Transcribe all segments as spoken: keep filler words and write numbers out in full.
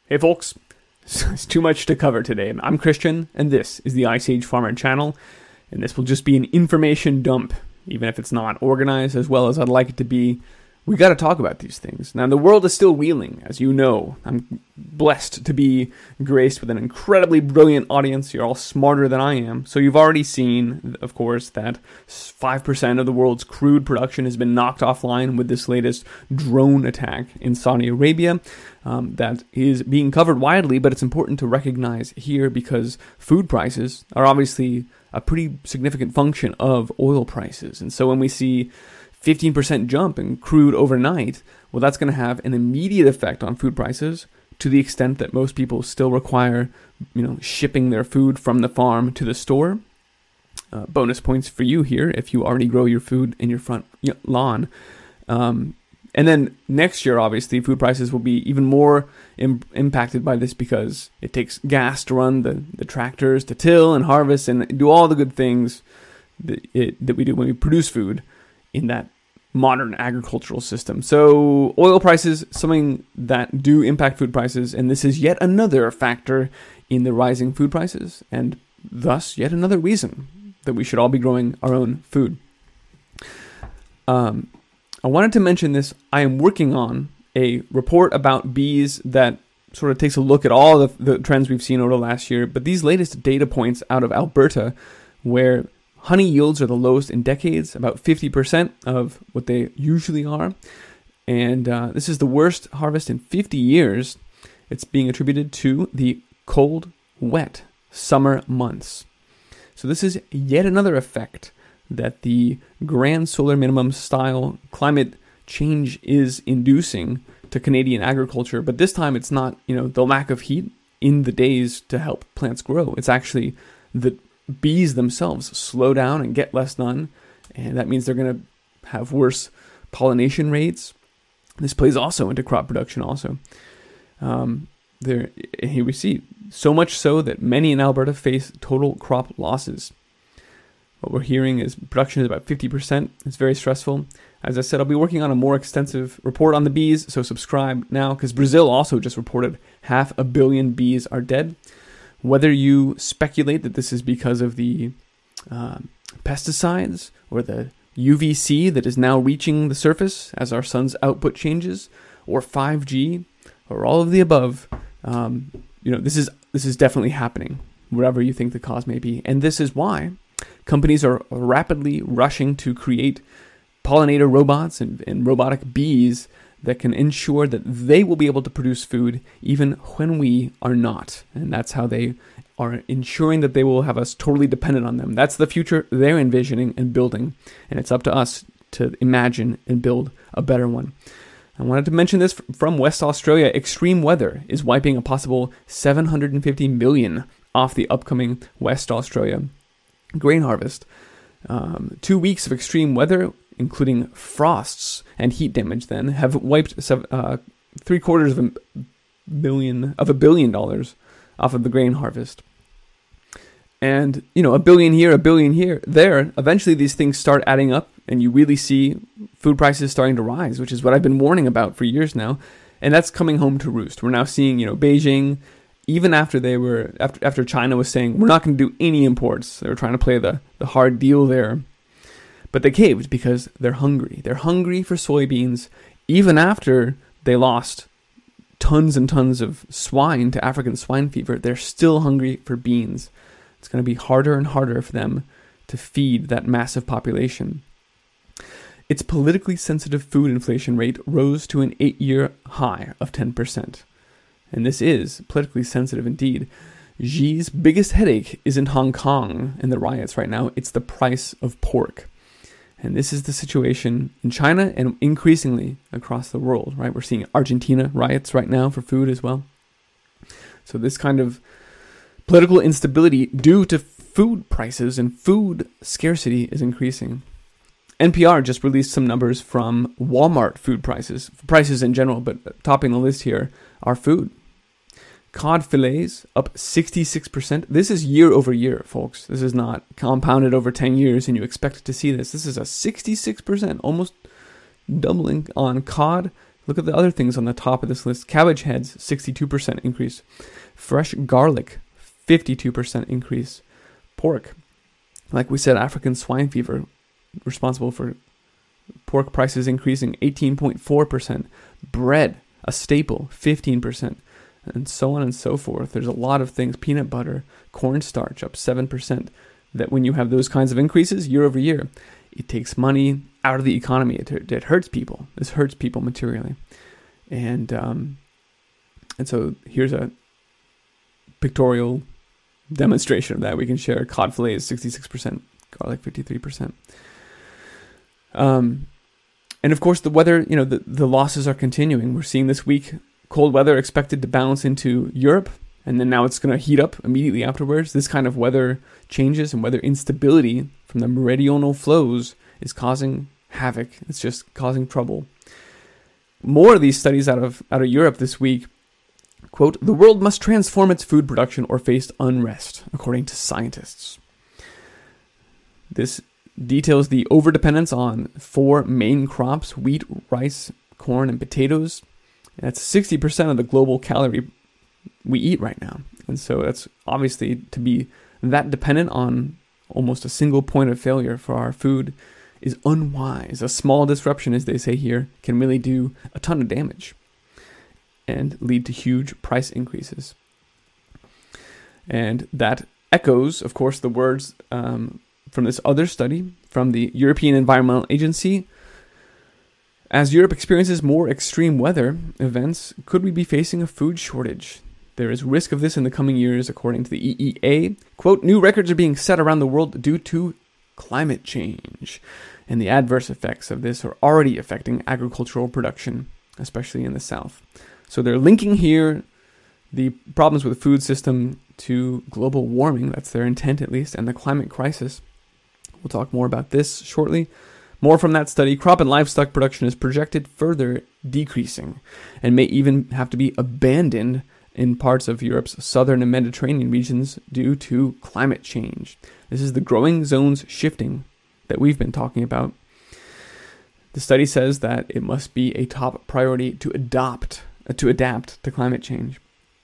Hey folks, it's too much to cover today. I'm Christian, and this is the Ice Age Farmer channel, and this will just be an information dump, even if it's not organized as well as I'd like it to be. We got to talk about these things. Now, the world is still reeling, as you know. I'm blessed to be graced with an incredibly brilliant audience. You're all smarter than I am. So you've already seen, of course, that five percent of the world's crude production has been knocked offline with this latest drone attack in Saudi Arabia. Um, that is being covered widely, but it's important to recognize here because food prices are obviously a pretty significant function of oil prices. And so when we see fifteen percent jump in crude overnight, well, that's going to have an immediate effect on food prices to the extent that most people still require, you know, shipping their food from the farm to the store. Uh, bonus points for you here if you already grow your food in your front lawn. Um, and then next year, obviously, food prices will be even more im- impacted by this because it takes gas to run the, the tractors to till and harvest and do all the good things that, it, that we do when we produce food in that modern agricultural system. So oil prices, something that do impact food prices, and this is yet another factor in the rising food prices, and thus yet another reason that we should all be growing our own food. Um, I wanted to mention this. I am working on a report about bees that sort of takes a look at all the, the trends we've seen over the last year, but these latest data points out of Alberta, where honey yields are the lowest in decades, about fifty percent of what they usually are. And uh, this is the worst harvest in fifty years. It's being attributed to the cold, wet summer months. So this is yet another effect that the grand solar minimum style climate change is inducing to Canadian agriculture. But this time it's not, you know, the lack of heat in the days to help plants grow. It's actually the bees themselves slow down and get less done, and that means they're going to have worse pollination rates. This plays also into crop production also. Um, there, here we see, so much so that many in Alberta face total crop losses. What we're hearing is production is about fifty percent. It's very stressful. As I said, I'll be working on a more extensive report on the bees, so subscribe now, because Brazil also just reported half a billion bees are dead. Whether you speculate that this is because of the uh, pesticides or the U V C that is now reaching the surface as our sun's output changes, or five G, or all of the above, um, you know, this is this is definitely happening, whatever you think the cause may be. And this is why companies are rapidly rushing to create pollinator robots and, and robotic bees that can ensure that they will be able to produce food even when we are not. And that's how they are ensuring that they will have us totally dependent on them. That's the future they're envisioning and building. And it's up to us to imagine and build a better one. I wanted to mention this from West Australia. Extreme weather is wiping a possible seven hundred fifty million off the upcoming West Australia grain harvest. Um, two weeks of extreme weather, including frosts and heat damage, then have wiped uh, three quarters of a billion of a billion dollars off of the grain harvest. And you know, a billion here, a billion here, there. Eventually, these things start adding up, and you really see food prices starting to rise, which is what I've been warning about for years now. And that's coming home to roost. We're now seeing, you know, Beijing, even after they were after after China was saying we're not going to do any imports. They were trying to play the the hard deal there. But they caved because they're hungry. They're hungry for soybeans, even after they lost tons and tons of swine to African swine fever. They're still hungry for beans. It's going to be harder and harder for them to feed that massive population. Its politically sensitive food inflation rate rose to an eight-year high of ten percent. And this is politically sensitive indeed. Xi's biggest headache isn't Hong Kong and the riots right now. It's the price of pork. And this is the situation in China and increasingly across the world, right? We're seeing Argentina riots right now for food as well. So this kind of political instability due to food prices and food scarcity is increasing. N P R just released some numbers from Walmart food prices, prices in general, but topping the list here are food. Cod fillets up sixty-six percent. This is year over year, folks. This is not compounded over ten years and you expect to see this. This is a sixty-six percent, almost doubling on cod Look at the other things on the top of this list. Cabbage heads, sixty-two percent increase. Fresh garlic, fifty-two percent increase. Pork, like we said, African swine fever, responsible for pork prices increasing eighteen point four percent. Bread, a staple, fifteen percent. And so on and so forth. There's a lot of things. Peanut butter, cornstarch, up seven percent. That when you have those kinds of increases year over year, it takes money out of the economy. It, it hurts people. This hurts people materially. And um, and so here's a pictorial demonstration of that we can share. Cod fillet is sixty-six percent, garlic fifty-three percent. Um, and of course the weather, you know, the, the losses are continuing. We're seeing this week cold weather expected to bounce into Europe, and then now it's going to heat up immediately afterwards. This kind of weather changes and weather instability from the meridional flows is causing havoc. It's just causing trouble. More of these studies out of out of Europe this week. Quote, the world must transform its food production or face unrest, according to scientists. This details the overdependence on four main crops: wheat, rice, corn, and potatoes. That's sixty percent of the global calorie we eat right now. And so that's obviously, to be that dependent on almost a single point of failure for our food is unwise. A small disruption, as they say here, can really do a ton of damage and lead to huge price increases. And that echoes, of course, the words um, from this other study from the European Environmental Agency. As Europe experiences more extreme weather events, could we be facing a food shortage? There is risk of this in the coming years, according to the E E A. Quote, new records are being set around the world due to climate change. And the adverse effects of this are already affecting agricultural production, especially in the south. So they're linking here the problems with the food system to global warming. That's their intent, at least, and the climate crisis. We'll talk more about this shortly. More from that study, crop and livestock production is projected further decreasing and may even have to be abandoned in parts of Europe's southern and Mediterranean regions due to climate change. This is the growing zones shifting that we've been talking about. The study says that it must be a top priority to adopt, uh, to adapt to climate change.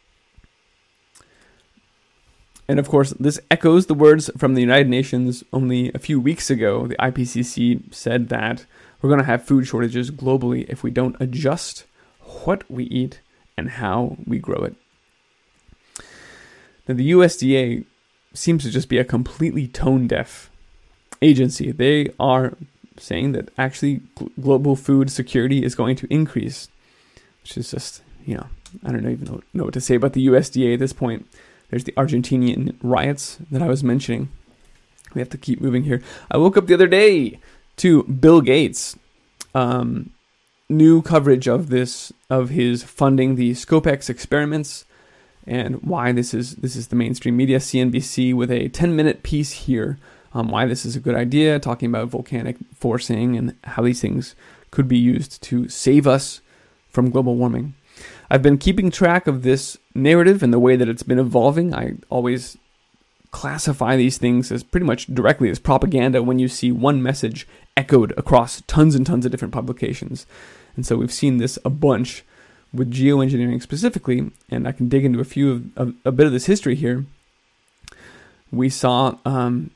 And of course, this echoes the words from the United Nations only a few weeks ago. The I P C C said that we're going to have food shortages globally if we don't adjust what we eat and how we grow it. Now, the U S D A seems to just be a completely tone-deaf agency. They are saying that actually gl- global food security is going to increase, which is just, you know, I don't even know, know what to say about the U S D A at this point. There's the Argentinian riots that I was mentioning. We have to keep moving here. I woke up the other day to Bill Gates' um, new coverage of this, of his funding the ScopeX experiments, and why this is this is the mainstream media. C N B C with a ten-minute piece here on why this is a good idea, talking about volcanic forcing and how these things could be used to save us from global warming. I've been keeping track of this narrative and the way that it's been evolving. I always classify these things as pretty much directly as propaganda when you see one message echoed across tons and tons of different publications. And so we've seen this a bunch with geoengineering specifically, and I can dig into a few of, of a bit of this history here. We saw um,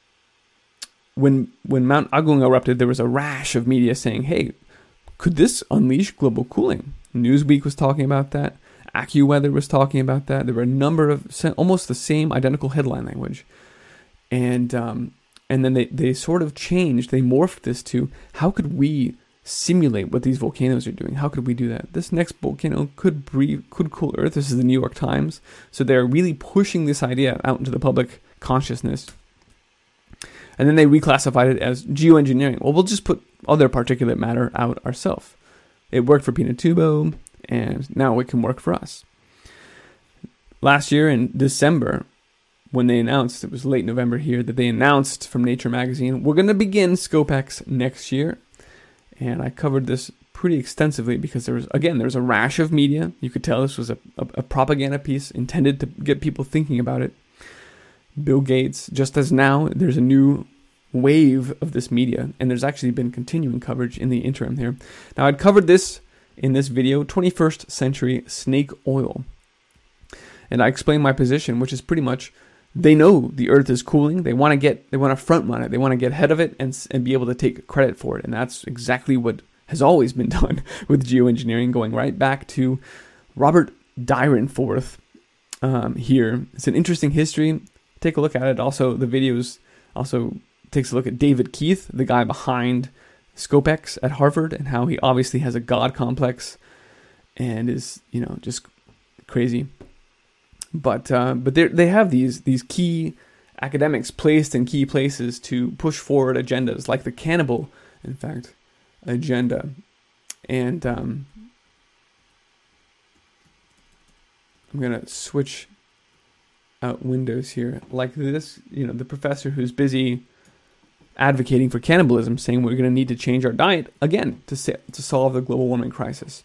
when when Mount Agung erupted, there was a rash of media saying, hey, could this unleash global cooling? Newsweek was talking about that. AccuWeather was talking about that. There were a number of almost the same identical headline language. And um, and then they, they sort of changed. They morphed this to, how could we simulate what these volcanoes are doing? How could we do that? This next volcano could breathe, could cool Earth. This is the New York Times. So they're really pushing this idea out into the public consciousness. And then they reclassified it as geoengineering. Well, we'll just put other particulate matter out ourselves. It worked for Pinatubo, and now it can work for us. Last year in December, when they announced, it was late November here, that they announced from Nature magazine, we're going to begin ScopeX next year. And I covered this pretty extensively because there was, again, there was a rash of media. You could tell this was a, a, a propaganda piece intended to get people thinking about it. Bill Gates, just as now, there's a new wave of this media, and there's actually been continuing coverage in the interim here. Now, I'd covered this in this video, twenty-first century snake oil. And I explain my position, which is pretty much, they know the earth is cooling. They want to get, they want to front run it. They want to get ahead of it and, and be able to take credit for it. And that's exactly what has always been done with geoengineering, going right back to Robert Dyrenforth um, here. It's an interesting history. Take a look at it. Also, the videos also takes a look at David Keith, the guy behind Scopex at Harvard, and how he obviously has a God complex and is, you know, just crazy. But uh, but they they have these these key academics placed in key places to push forward agendas, like the cannibal, in fact, agenda. And um, I'm gonna switch out windows here, like this. You know, the professor who's busy advocating for cannibalism, saying we're going to need to change our diet again to sa- to solve the global warming crisis.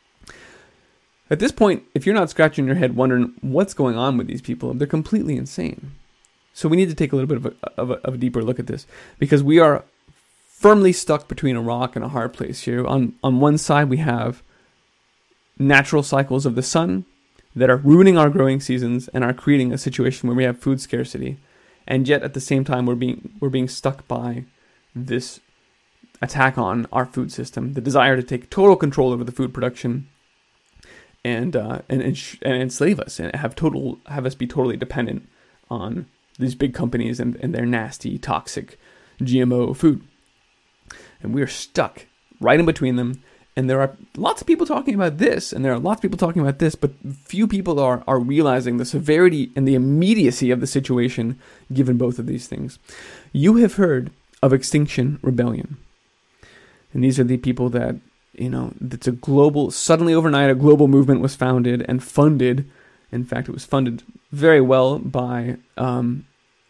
At this point, if you're not scratching your head wondering what's going on with these people, they're completely insane. So we need to take a little bit of a, of a, of a deeper look at this, because we are firmly stuck between a rock and a hard place here. On on one side, we have natural cycles of the sun that are ruining our growing seasons and are creating a situation where we have food scarcity. And yet, at the same time, we're being we're being stuck by this attack on our food system, the desire to take total control over the food production, and uh, and, and and enslave us and have total have us be totally dependent on these big companies and, and their nasty, toxic G M O food. And we are stuck right in between them. And there are lots of people talking about this, and there are lots of people talking about this, but few people are, are realizing the severity and the immediacy of the situation given both of these things. You have heard of Extinction Rebellion. And these are the people that, you know, it's a global, suddenly overnight, a global movement was founded and funded. In fact, it was funded very well by um,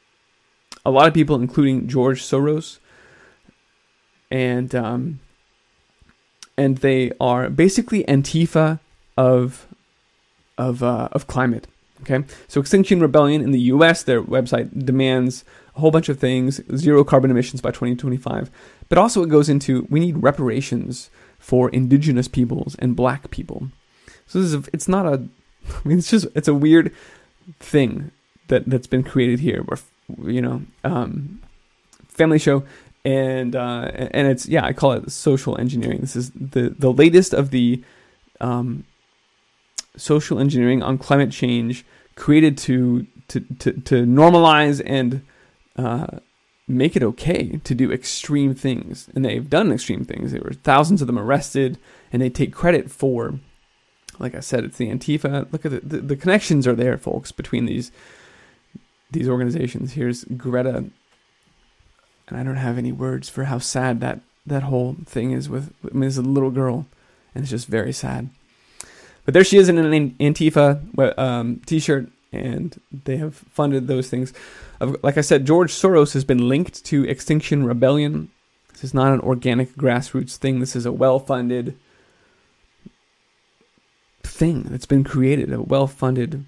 a lot of people, including George Soros. And... Um, And they are basically Antifa of of uh, of climate. Okay, so Extinction Rebellion in the U S, their website demands a whole bunch of things: zero carbon emissions by twenty twenty-five. But also, it goes into we need reparations for indigenous peoples and black people. So this is a, it's not a. I mean, it's just it's a weird thing that that's been created here. Where you know, um, family show. And uh, and it's yeah, I call it social engineering. This is the, the latest of the um, social engineering on climate change, created to to to, to normalize and uh, make it okay to do extreme things. And they've done extreme things. There were thousands of them arrested, and they take credit for. Like I said, it's the Antifa. Look at the the, the connections are there, folks, between these these organizations. Here's Greta. And I don't have any words for how sad that, that whole thing is with, I mean, it's a little girl, and it's just very sad. But there she is in an Antifa um, t-shirt, and they have funded those things. Like I said, George Soros has been linked to Extinction Rebellion. This is not an organic grassroots thing. This is a well-funded thing that's been created, a well-funded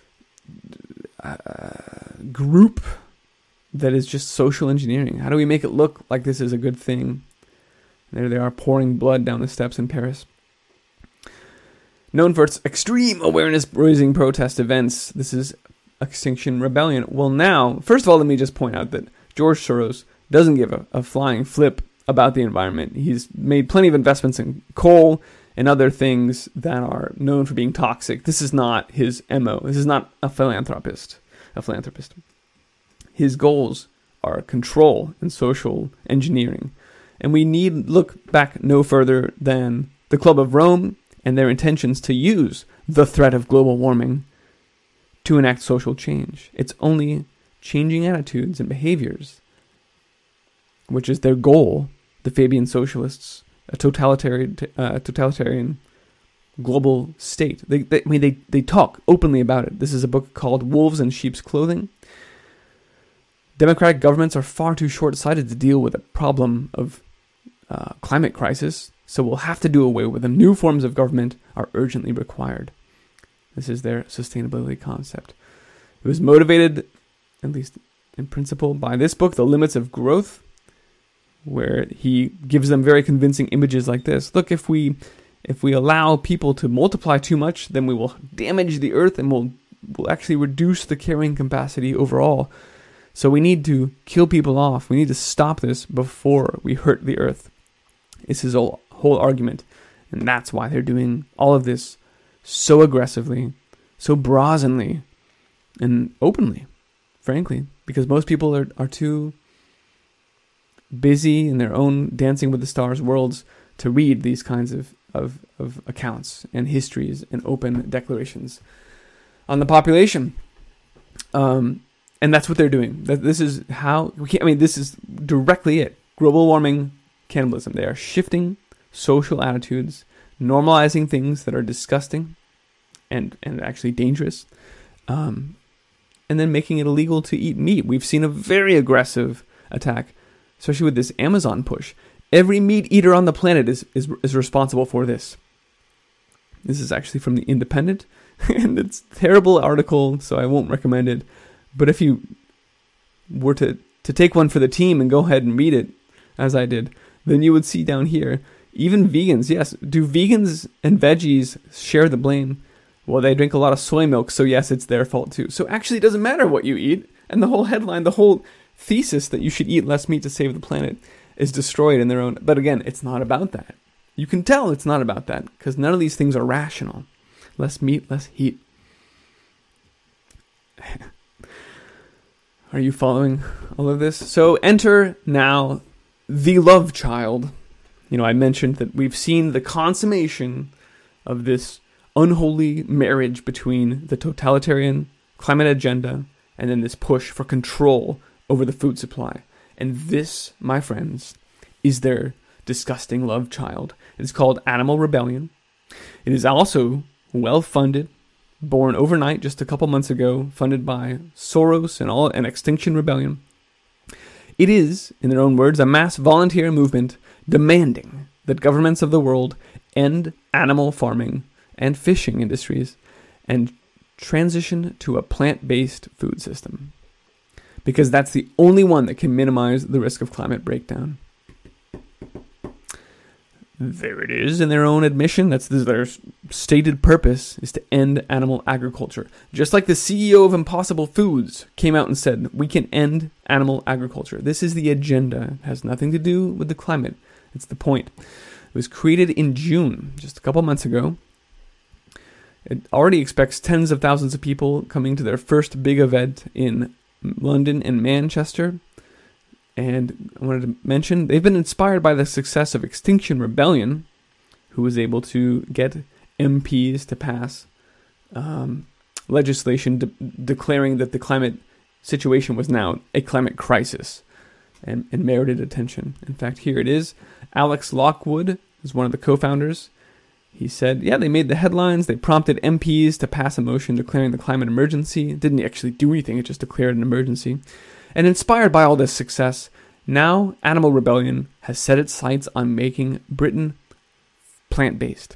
uh, group that is just social engineering. How do we make it look like this is a good thing? There they are, pouring blood down the steps in Paris. Known for its extreme awareness-raising protest events, this is Extinction Rebellion. Well, now, first of all, let me just point out that George Soros doesn't give a, a flying flip about the environment. He's made plenty of investments in coal and other things that are known for being toxic. This is not his M O. This is not a philanthropist. A philanthropist. His goals are control and social engineering. And we need look back no further than the Club of Rome and their intentions to use the threat of global warming to enact social change. It's only changing attitudes and behaviors, which is their goal, the Fabian socialists, a totalitarian, uh, totalitarian global state. They, they, I mean, they, they talk openly about it. This is a book called Wolves in Sheep's Clothing. Democratic governments are far too short-sighted to deal with a problem of uh, climate crisis, so we'll have to do away with them. New forms of government are urgently required. This is their sustainability concept. It was motivated, at least in principle, by this book, The Limits of Growth, where he gives them very convincing images like this. Look, if we If we allow people to multiply too much, then we will damage the earth and we'll, we'll actually reduce the carrying capacity overall. So we need to kill people off. We need to stop this before we hurt the earth. It's his whole, whole argument. And that's why they're doing all of this so aggressively, so brazenly, and openly, frankly. Because most people are, are too busy in their own Dancing with the Stars worlds to read these kinds of, of, of accounts and histories and open declarations on the population. Um, and that's what they're doing. That This is how, we can't, I mean, this is directly it. Global warming, cannibalism. They are shifting social attitudes, normalizing things that are disgusting and, and actually dangerous, um, and then making it illegal to eat meat. We've seen a very aggressive attack, especially with this Amazon push. Every meat eater on the planet is, is, is responsible for this. This is actually from The Independent, and it's a terrible article, so I won't recommend it. But if you were to, to take one for the team and go ahead and read it, as I did, then you would see down here, even vegans, yes, do vegans and veggies share the blame? Well, they drink a lot of soy milk, so yes, it's their fault too. So actually it doesn't matter what you eat, and the whole headline, the whole thesis that you should eat less meat to save the planet is destroyed in their own. But again, it's not about that. You can tell it's not about that, because none of these things are rational. Less meat, less heat. Are you following all of this? So enter now the love child. You know, I mentioned that we've seen the consummation of this unholy marriage between the totalitarian climate agenda and then this push for control over the food supply. And this, my friends, is their disgusting love child. It's called Animal Rebellion. It is also well-funded, born overnight just a couple months ago, funded by Soros and all and Extinction Rebellion. It is, in their own words, a mass volunteer movement demanding that governments of the world end animal farming and fishing industries and transition to a plant-based food system, because that's the only one that can minimize the risk of climate breakdown. There it is, in their own admission. That's their stated purpose, is to end animal agriculture. Just like the C E O of Impossible Foods came out and said, we can end animal agriculture. This is the agenda. It has nothing to do with the climate. It's the point. It was created in June, just a couple months ago. It already expects tens of thousands of people coming to their first big event in London and Manchester. And I wanted to mention, they've been inspired by the success of Extinction Rebellion, who was able to get M Ps to pass um, legislation de- declaring that the climate situation was now a climate crisis and, and merited attention. In fact, here it is. Alex Lockwood is one of the co-founders. He said, yeah, they made the headlines. They prompted M Ps to pass a motion declaring the climate emergency. It didn't actually do anything. It just declared an emergency. And inspired by all this success, now Animal Rebellion has set its sights on making Britain plant-based.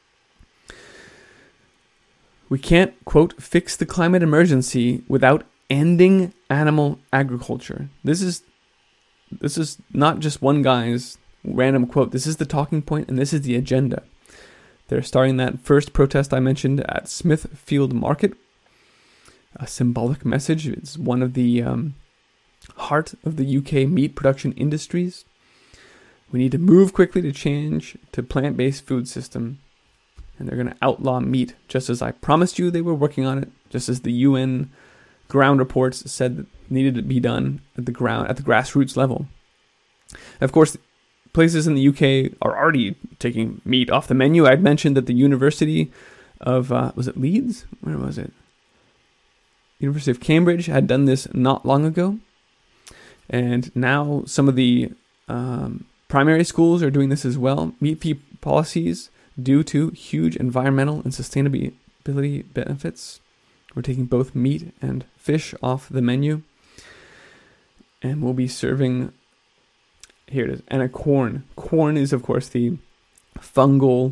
We can't, quote, fix the climate emergency without ending animal agriculture. This is this is not just one guy's random quote. This is the talking point, and this is the agenda. They're starting that first protest I mentioned at Smithfield Market. A symbolic message. It's one of the um, heart of the U K meat production industries. We need to move quickly to change to plant-based food system. And they're going to outlaw meat, just as I promised you they were working on it, just as the U N ground reports said that needed to be done at the ground, at the grassroots level. And of course, places in the U K are already taking meat off the menu. I'd mentioned that the University of, uh, was it Leeds? Where was it? University of Cambridge had done this not long ago. And now some of the um, primary schools are doing this as well. Meat-free policies due to huge environmental and sustainability benefits. We're taking both meat and fish off the menu. And we'll be serving, here it is, and a corn. Corn is, of course, the fungal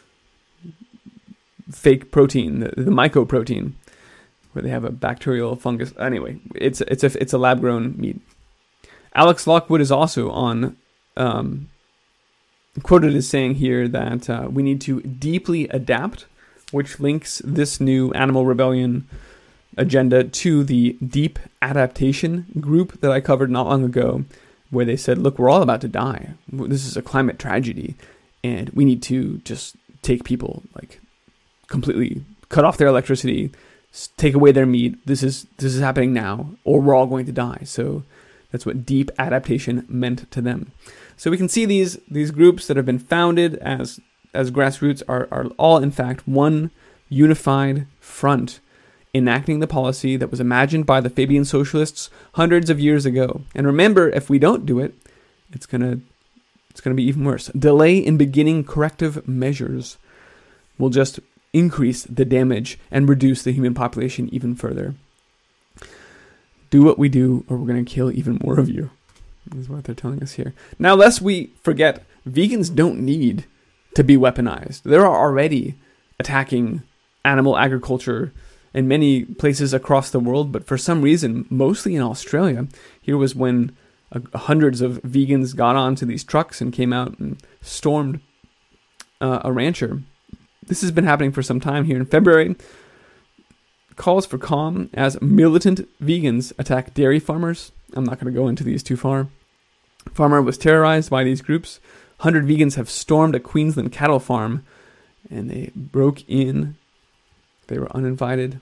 fake protein, the, the mycoprotein, where they have a bacterial fungus. Anyway, it's it's a it's a lab grown meat. Alex Lockwood is also on um, quoted as saying here that uh, we need to deeply adapt, which links this new animal rebellion agenda to the deep adaptation group that I covered not long ago, where they said, look, we're all about to die. This is a climate tragedy, and we need to just take people, like, completely cut off their electricity, take away their meat. This is this is happening now, or we're all going to die. So that's what deep adaptation meant to them. So we can see these these groups that have been founded as as grassroots are, are all, in fact, one unified front enacting the policy that was imagined by the Fabian socialists hundreds of years ago. And remember, if we don't do it, it's gonna it's gonna be even worse. Delay in beginning corrective measures will just increase the damage and reduce the human population even further. Do what we do, or we're gonna kill even more of you. Is what they're telling us here. Now, lest we forget, vegans don't need to be weaponized. They're already attacking animal agriculture in many places across the world, but for some reason, mostly in Australia, here was when uh, hundreds of vegans got onto these trucks and came out and stormed uh, a rancher. This has been happening for some time here. In February, calls for calm as militant vegans attack dairy farmers. I'm not going to go into these too far. Farmer was terrorized by these groups. one hundred vegans have stormed a Queensland cattle farm, and they broke in. They were uninvited.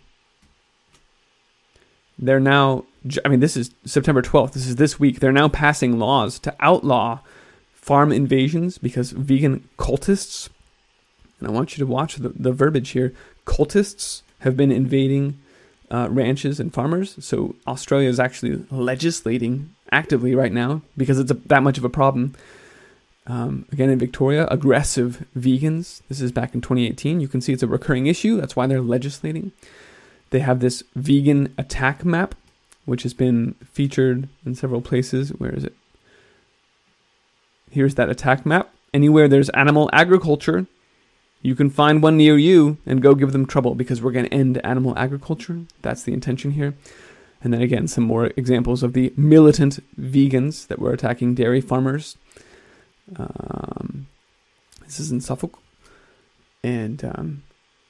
They're now, I mean, this is September twelfth. This is this week. They're now passing laws to outlaw farm invasions because vegan cultists, and I want you to watch the, the verbiage here, cultists have been invading uh, ranches and farmers. So Australia is actually legislating actively right now because it's a, that much of a problem. Um, again, in Victoria, aggressive vegans. This is back in twenty eighteen. You can see it's a recurring issue. That's why they're legislating. They have this vegan attack map, which has been featured in several places. Where is it? Here's that attack map. Anywhere there's animal agriculture, you can find one near you and go give them trouble because we're going to end animal agriculture. That's the intention here. And then again, some more examples of the militant vegans that were attacking dairy farmers. Um, this is in Suffolk, and um,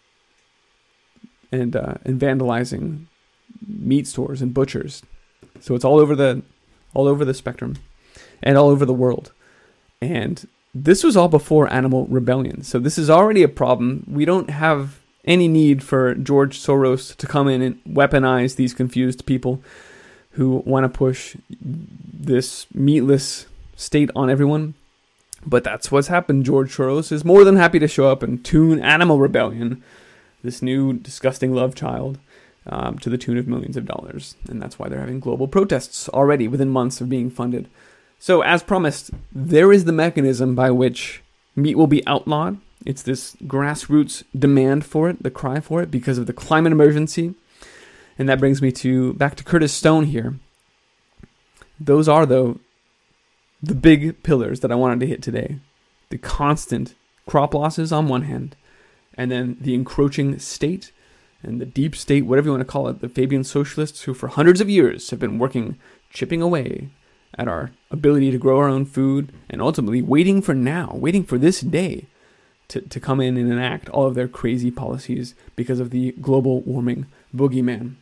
and uh, and vandalizing meat stores and butchers. So it's all over the all over the spectrum, and all over the world. And this was all before Animal Rebellion. So this is already a problem. We don't have any need for George Soros to come in and weaponize these confused people who want to push this meatless state on everyone. But that's what's happened. George Soros is more than happy to show up and tune Animal Rebellion, this new disgusting love child, um, to the tune of millions of dollars. And that's why they're having global protests already within months of being funded. So as promised, there is the mechanism by which meat will be outlawed. It's this grassroots demand for it, the cry for it, because of the climate emergency. And that brings me to back to Curtis Stone here. Those are, though, the big pillars that I wanted to hit today. The constant crop losses on one hand, and then the encroaching state and the deep state, whatever you want to call it, the Fabian socialists who for hundreds of years have been working, chipping away at our ability to grow our own food, and ultimately waiting for now, waiting for this day to, to come in and enact all of their crazy policies because of the global warming boogeyman.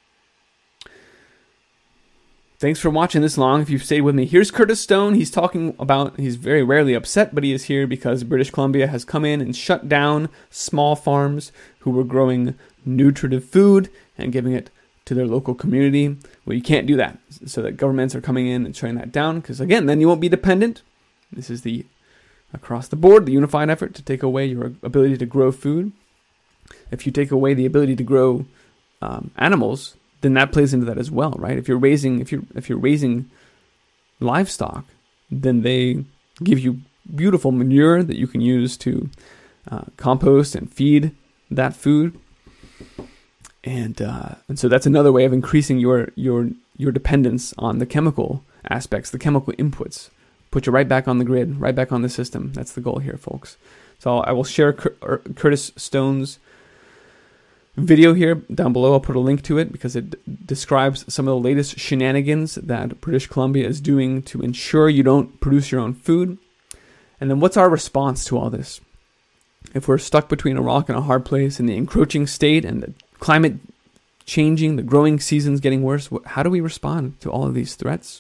Thanks for watching this long. If you've stayed with me, here's Curtis Stone. He's talking about, he's very rarely upset, but he is here because British Columbia has come in and shut down small farms who were growing nutritive food and giving it to their local community. Well, you can't do that. So that governments are coming in and shutting that down because, again, then you won't be dependent. This is the across the board, the unified effort to take away your ability to grow food. If you take away the ability to grow um, animals, then that plays into that as well, right? If you're raising, if you're if you're raising livestock, then they give you beautiful manure that you can use to uh, compost and feed that food, and uh, and so that's another way of increasing your your your dependence on the chemical aspects, the chemical inputs. Put you right back on the grid, right back on the system. That's the goal here, folks. So I will share Cur- Curtis Stone's video here down below. I'll put a link to it because it d- describes some of the latest shenanigans that British Columbia is doing to ensure you don't produce your own food. And then what's our response to all this? If we're stuck between a rock and a hard place in the encroaching state and the climate changing, the growing seasons getting worse, how do we respond to all of these threats?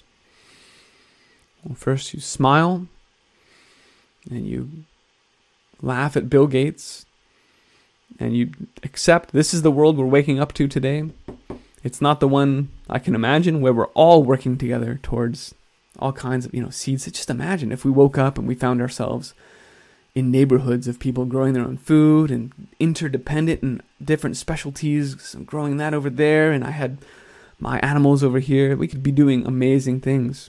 Well, first you smile and you laugh at Bill Gates and you accept this is the world we're waking up to today. It's not the one I can imagine where we're all working together towards all kinds of, you know, seeds. Just imagine if we woke up and we found ourselves in neighborhoods of people growing their own food and interdependent in different specialties, some growing that over there, and I had my animals over here. We could be doing amazing things.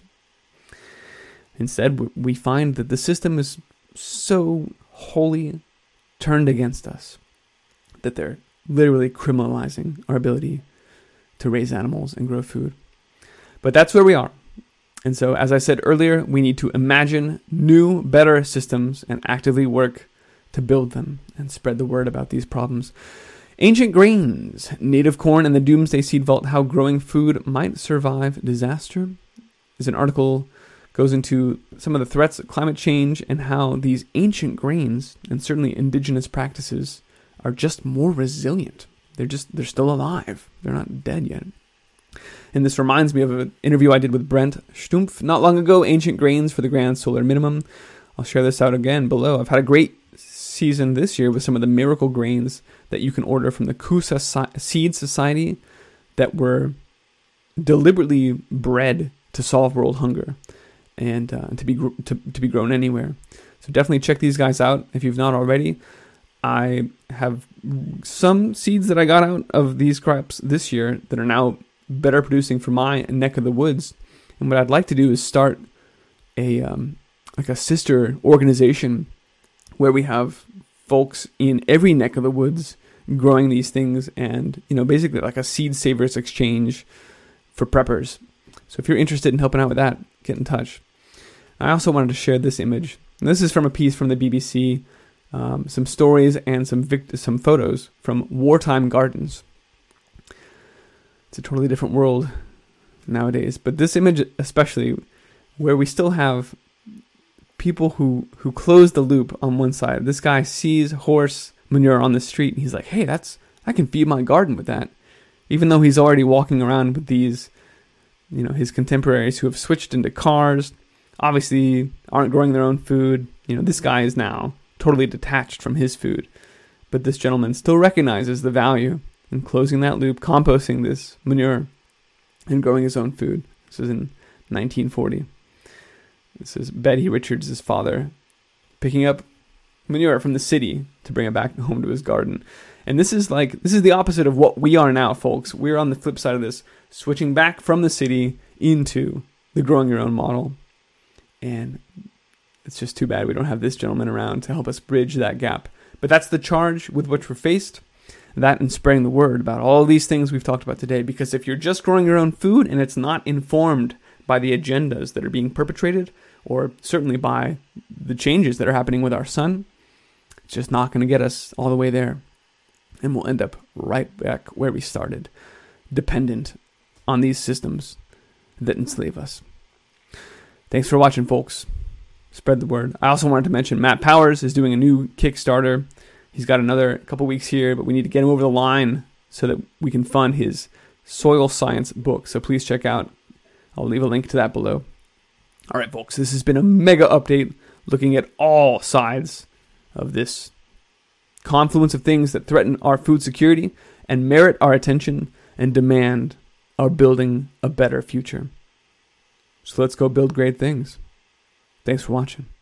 Instead, we find that the system is so wholly turned against us that they're literally criminalizing our ability to raise animals and grow food. But that's where we are. And so, as I said earlier, we need to imagine new, better systems and actively work to build them and spread the word about these problems. Ancient grains, native corn, and the Doomsday Seed Vault, how growing food might survive disaster, is an article goes into some of the threats of climate change and how these ancient grains and certainly indigenous practices are just more resilient. They're just, they're still alive. They're not dead yet. And this reminds me of an interview I did with Brent Stumpf not long ago, Ancient Grains for the Grand Solar Minimum. I'll share this out again below. I've had a great season this year with some of the miracle grains that you can order from the Kusa Seed Society that were deliberately bred to solve world hunger and uh, to be gr- to, to be grown anywhere. So definitely check these guys out if you've not already. I have some seeds that I got out of these crops this year that are now better producing for my neck of the woods. And what I'd like to do is start a um, like a sister organization where we have folks in every neck of the woods growing these things, and you know, basically like a seed savers exchange for preppers. So if you're interested in helping out with that, get in touch. I also wanted to share this image. And this is from a piece from the B B C, um, some stories and some vict- some photos from wartime gardens. It's a totally different world nowadays. But this image especially, where we still have people who, who close the loop on one side. This guy sees horse manure on the street, and he's like, hey, that's I can feed my garden with that. Even though he's already walking around with these, you know, his contemporaries who have switched into cars, obviously aren't growing their own food. You know, this guy is now totally detached from his food. But this gentleman still recognizes the value in closing that loop, composting this manure, and growing his own food. This is in nineteen forty. This is Betty Richards' father picking up manure from the city to bring it back home to his garden. And this is like, this is the opposite of what we are now, folks. We're on the flip side of this, switching back from the city into the growing your own model. And it's just too bad we don't have this gentleman around to help us bridge that gap. But that's the charge with which we're faced. That and spreading the word about all these things we've talked about today. Because if you're just growing your own food and it's not informed by the agendas that are being perpetrated, or certainly by the changes that are happening with our sun, it's just not going to get us all the way there. And we'll end up right back where we started, dependent on these systems that enslave us. Thanks for watching, folks. Spread the word. I also wanted to mention Matt Powers is doing a new Kickstarter. He's got another couple weeks here, but we need to get him over the line so that we can fund his soil science book. So please check out. I'll leave a link to that below. All right, folks, this has been a mega update looking at all sides of this confluence of things that threaten our food security and merit our attention and demand our building a better future. So let's go build great things. Thanks for watching.